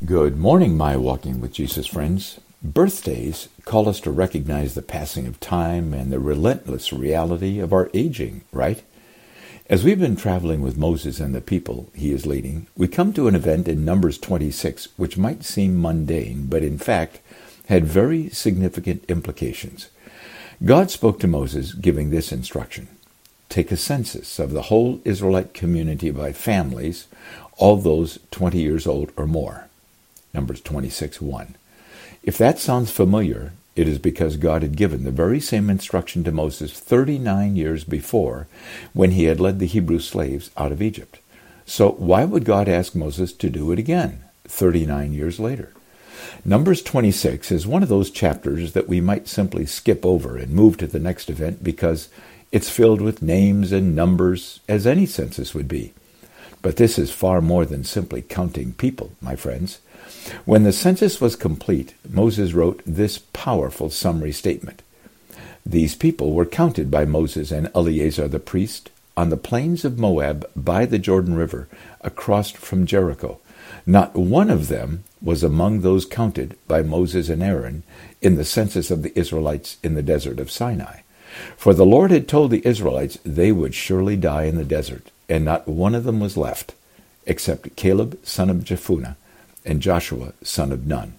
Good morning, my Walking with Jesus friends. Birthdays call us to recognize the passing of time and the relentless reality of our aging, right? As we've been traveling with Moses and the people he is leading, we come to an event in Numbers 26 which might seem mundane, but in fact had very significant implications. God spoke to Moses giving this instruction: take a census of the whole Israelite community by families, all those 20 years old or more. Numbers 26:1. If that sounds familiar, it is because God had given the very same instruction to Moses 39 years before, when he had led the Hebrew slaves out of Egypt. So why would God ask Moses to do it again 39 years later? Numbers 26 is one of those chapters that we might simply skip over and move to the next event because it's filled with names and numbers, as any census would be. But this is far more than simply counting people, my friends. When the census was complete, Moses wrote this powerful summary statement. These people were counted by Moses and Eleazar the priest on the plains of Moab by the Jordan River, across from Jericho. Not one of them was among those counted by Moses and Aaron in the census of the Israelites in the desert of Sinai. For the Lord had told the Israelites they would surely die in the desert, and not one of them was left, except Caleb, son of Jephunneh, and Joshua, son of Nun.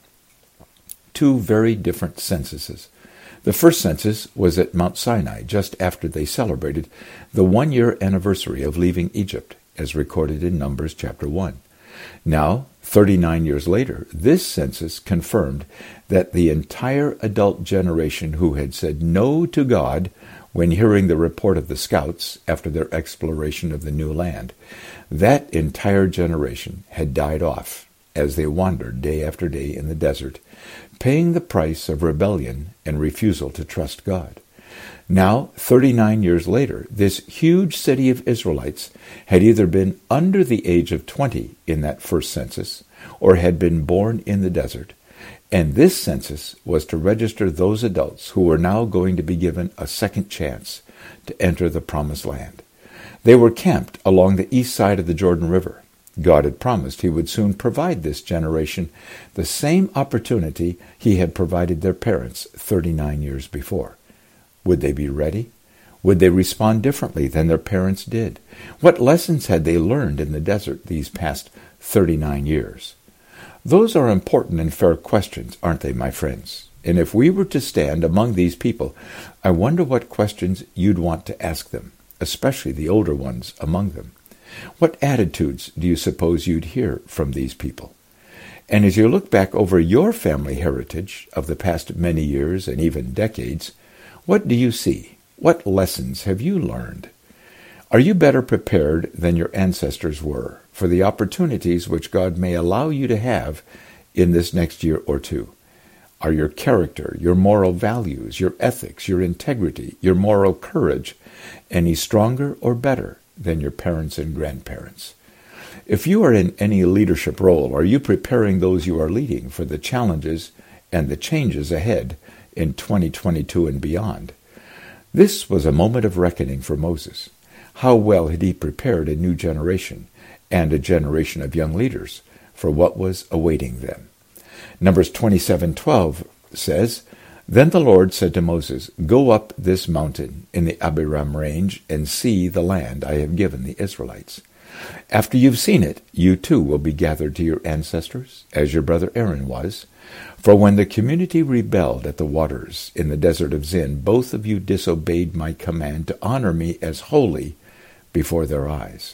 Two very different censuses. The first census was at Mount Sinai, just after they celebrated the 1-year anniversary of leaving Egypt, as recorded in Numbers chapter 1. Now, 39 years later, this census confirmed that the entire adult generation who had said no to God when hearing the report of the scouts after their exploration of the new land, that entire generation had died off as they wandered day after day in the desert, paying the price of rebellion and refusal to trust God. Now, 39 years later, this huge city of Israelites had either been under the age of 20 in that first census or had been born in the desert. And this census was to register those adults who were now going to be given a second chance to enter the Promised Land. They were camped along the east side of the Jordan River. God had promised he would soon provide this generation the same opportunity he had provided their parents 39 years before. Would they be ready? Would they respond differently than their parents did? What lessons had they learned in the desert these past 39 years? Those are important and fair questions, aren't they, my friends? And if we were to stand among these people, I wonder what questions you'd want to ask them, especially the older ones among them. What attitudes do you suppose you'd hear from these people? And as you look back over your family heritage of the past many years and even decades, what do you see? What lessons have you learned? Are you better prepared than your ancestors were for the opportunities which God may allow you to have in this next year or two? Are your character, your moral values, your ethics, your integrity, your moral courage any stronger or better than your parents and grandparents? If you are in any leadership role, are you preparing those you are leading for the challenges and the changes ahead in 2022 and beyond? This was a moment of reckoning for Moses. How well had he prepared a new generation and a generation of young leaders for what was awaiting them? Numbers 27:12 says, Then the Lord said to Moses, Go up this mountain in the Abiram range and see the land I have given the Israelites. After you've seen it, you too will be gathered to your ancestors, as your brother Aaron was. For when the community rebelled at the waters in the desert of Zin, both of you disobeyed my command to honor me as holy before their eyes.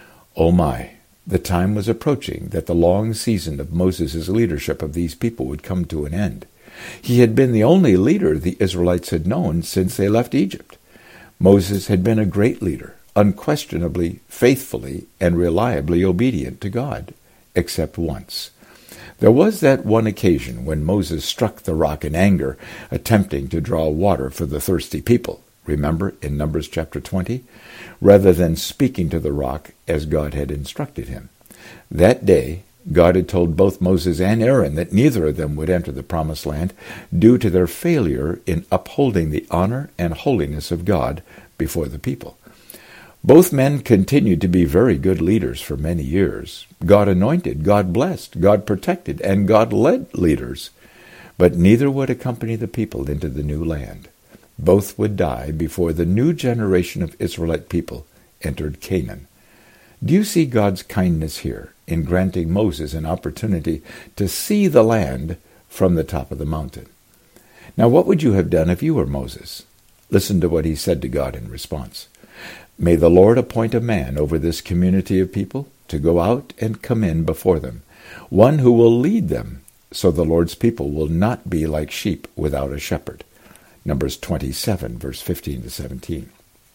Oh my, the time was approaching that the long season of Moses' leadership of these people would come to an end. He had been the only leader the Israelites had known since they left Egypt. Moses had been a great leader, unquestionably, faithfully, and reliably obedient to God, except once. There was that one occasion when Moses struck the rock in anger, attempting to draw water for the thirsty people. Remember in Numbers chapter 20? Rather than speaking to the rock as God had instructed him. That day, God had told both Moses and Aaron that neither of them would enter the Promised Land due to their failure in upholding the honor and holiness of God before the people. Both men continued to be very good leaders for many years. God anointed, God blessed, God protected, and God led leaders. But neither would accompany the people into the new land. Both would die before the new generation of Israelite people entered Canaan. Do you see God's kindness here in granting Moses an opportunity to see the land from the top of the mountain? Now, what would you have done if you were Moses? Listen to what he said to God in response. May the Lord appoint a man over this community of people to go out and come in before them, one who will lead them, so the Lord's people will not be like sheep without a shepherd. Numbers 27, verse 15 to 17.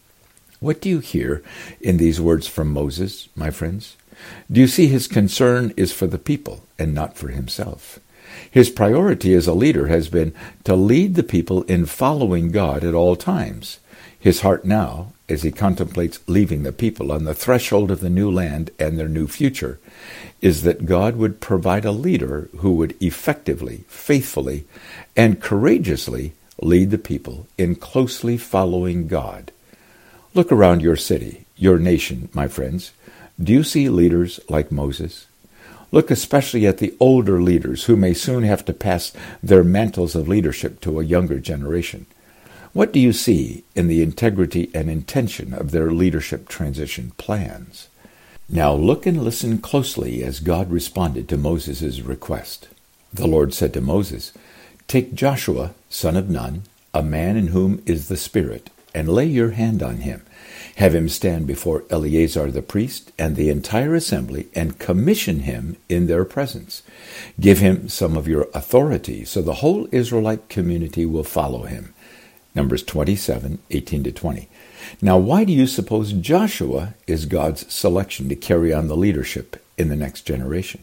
What do you hear in these words from Moses, my friends? Do you see his concern is for the people and not for himself? His priority as a leader has been to lead the people in following God at all times. His heart now, as he contemplates leaving the people on the threshold of the new land and their new future, is that God would provide a leader who would effectively, faithfully, and courageously lead the people in closely following God. Look around your city, your nation, my friends. Do you see leaders like Moses? Look especially at the older leaders who may soon have to pass their mantles of leadership to a younger generation. What do you see in the integrity and intention of their leadership transition plans? Now look and listen closely as God responded to Moses' request. The Lord said to Moses, "Take Joshua, son of Nun, a man in whom is the Spirit, and lay your hand on him. Have him stand before Eleazar the priest and the entire assembly, and commission him in their presence. Give him some of your authority, so the whole Israelite community will follow him." Numbers 27, 18 to 20. Now, why do you suppose Joshua is God's selection to carry on the leadership in the next generation?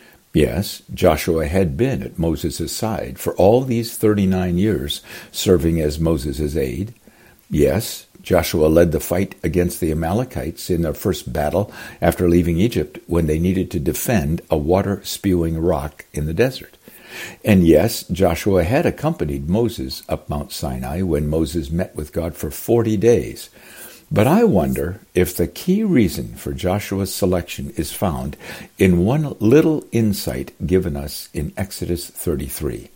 Yes, Joshua had been at Moses' side for all these 39 years, serving as Moses' aide. Yes, Joshua led the fight against the Amalekites in their first battle after leaving Egypt when they needed to defend a water-spewing rock in the desert. And yes, Joshua had accompanied Moses up Mount Sinai when Moses met with God for 40 days. But I wonder if the key reason for Joshua's selection is found in one little insight given us in Exodus 33.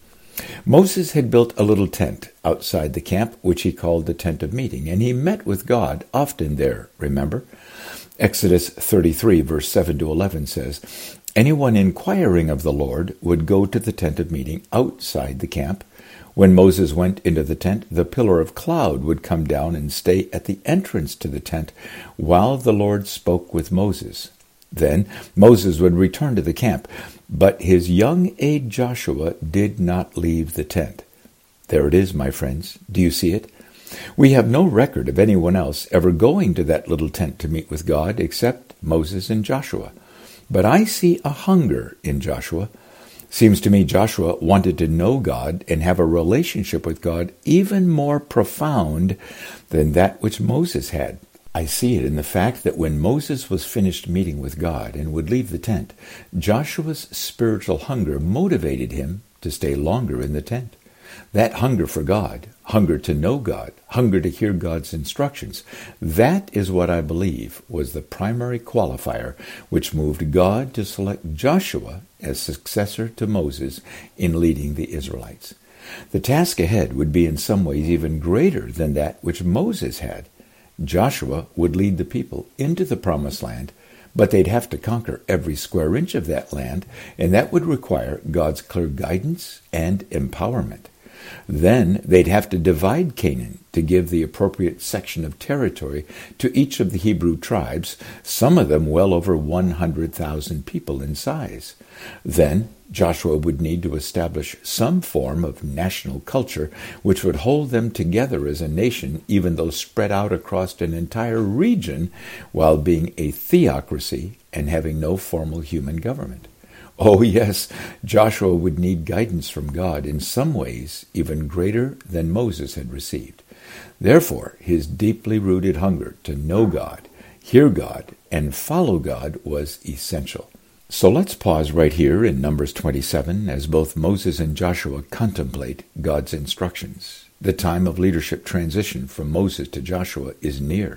Moses had built a little tent outside the camp, which he called the tent of meeting, and he met with God often there, remember? Exodus 33, verse 7 to 11 says, "Anyone inquiring of the Lord would go to the tent of meeting outside the camp. When Moses went into the tent, the pillar of cloud would come down and stay at the entrance to the tent while the Lord spoke with Moses. Then Moses would return to the camp, but his young aide Joshua did not leave the tent." There it is, my friends. Do you see it? We have no record of anyone else ever going to that little tent to meet with God except Moses and Joshua. But I see a hunger in Joshua. Seems to me Joshua wanted to know God and have a relationship with God even more profound than that which Moses had. I see it in the fact that when Moses was finished meeting with God and would leave the tent, Joshua's spiritual hunger motivated him to stay longer in the tent. That hunger for God, hunger to know God, hunger to hear God's instructions, that is what I believe was the primary qualifier which moved God to select Joshua as successor to Moses in leading the Israelites. The task ahead would be in some ways even greater than that which Moses had. Joshua would lead the people into the promised land, but they'd have to conquer every square inch of that land, and that would require God's clear guidance and empowerment. Then they'd have to divide Canaan to give the appropriate section of territory to each of the Hebrew tribes, some of them well over 100,000 people in size. Then Joshua would need to establish some form of national culture which would hold them together as a nation, even though spread out across an entire region, while being a theocracy and having no formal human government. Oh yes, Joshua would need guidance from God in some ways even greater than Moses had received. Therefore, his deeply rooted hunger to know God, hear God, and follow God was essential. So let's pause right here in Numbers 27 as both Moses and Joshua contemplate God's instructions. The time of leadership transition from Moses to Joshua is near.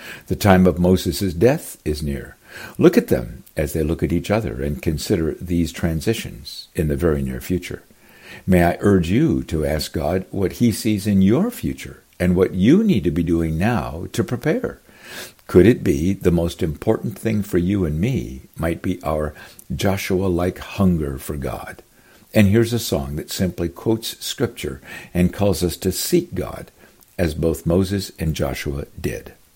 The time of Moses' death is near. Look at them as they look at each other and consider these transitions in the very near future. May I urge you to ask God what he sees in your future and what you need to be doing now to prepare. Could it be the most important thing for you and me might be our Joshua-like hunger for God? And here's a song that simply quotes Scripture and calls us to seek God, as both Moses and Joshua did.